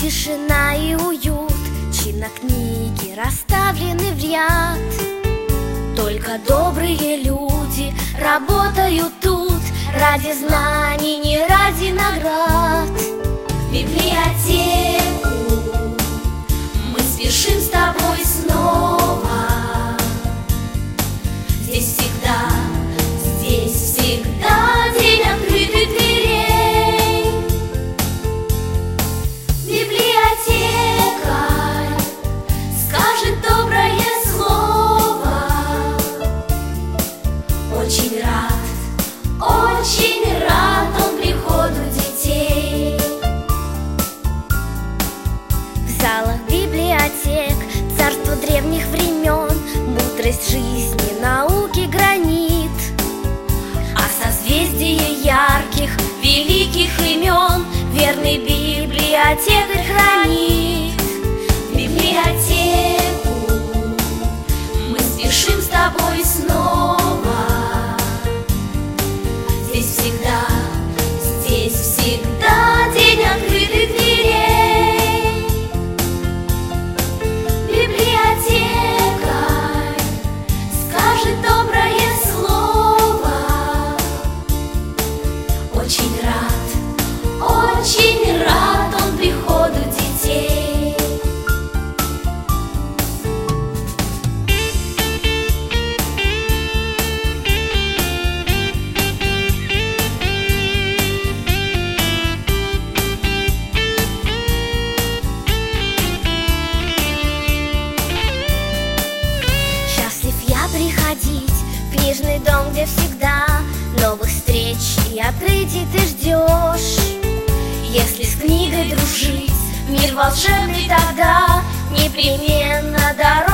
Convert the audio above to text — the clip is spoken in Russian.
тишина и уют, чинно книги расставлены в ряд. Только добрые люди работают тут ради знаний, не ради наград. В библиотеку мы спешим с тобой снова. Здесь всегда день открытых дверей. Библиотека скажет доброе слово. Очень рад он приходу детей. В залах библиотек царство древних времен, мудрость жизни, науки гранит. А созвездие ярких, великих имен верный библиотекарь хранит. В библиотеку мы спешим с тобой снова. Здесь всегда день открытых дверей. Библиотека скажет доброе слово. Очень рад он приходу детей. Счастлив я приходить в книжный дом, где всегда новых встреч и открытий ты ждешь. Если с книгой дружить, мир волшебный тогда непременно дорога.